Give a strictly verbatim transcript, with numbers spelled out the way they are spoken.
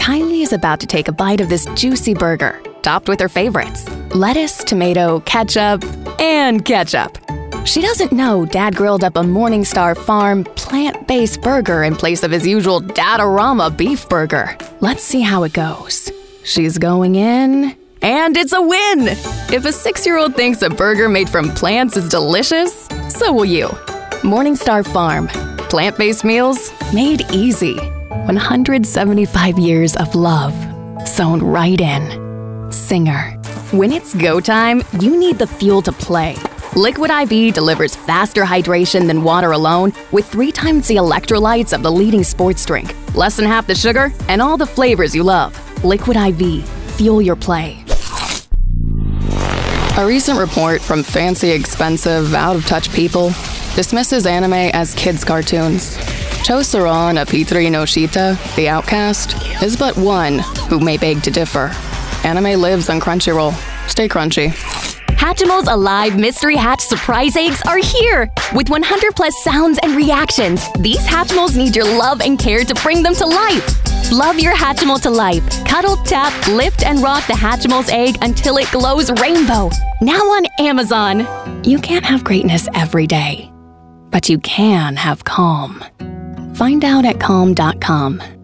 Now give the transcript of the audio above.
Kylie is about to take a bite of this juicy burger, topped with her favorites: lettuce, tomato, ketchup, and ketchup. She doesn't know Dad grilled up a Morningstar Farm plant-based burger in place of his usual Dadarama beef burger. Let's see how it goes. She's going in, and it's a win! If a six-year-old thinks a burger made from plants is delicious, so will you. Morningstar Farm. Plant-based meals made easy. one hundred seventy-five years of love sewn right in. Singer. When it's go time, you need the fuel to play. Liquid I V delivers faster hydration than water alone with three times the electrolytes of the leading sports drink, less than half the sugar, and all the flavors you love. Liquid I V. Fuel your play. A recent report from fancy, expensive, out-of-touch people dismisses anime as kids' cartoons. Chosaron of Hitri no Shita, the outcast, is but one who may beg to differ. Anime lives on Crunchyroll. Stay crunchy. Hatchimals Alive Mystery Hatch Surprise Eggs are here! With one hundred plus sounds and reactions, these Hatchimals need your love and care to bring them to life. Love your Hatchimal to life. Cuddle, tap, lift, and rock the Hatchimal's egg until it glows rainbow. Now on Amazon. You can't have greatness every day, but you can have calm. Find out at calm dot com.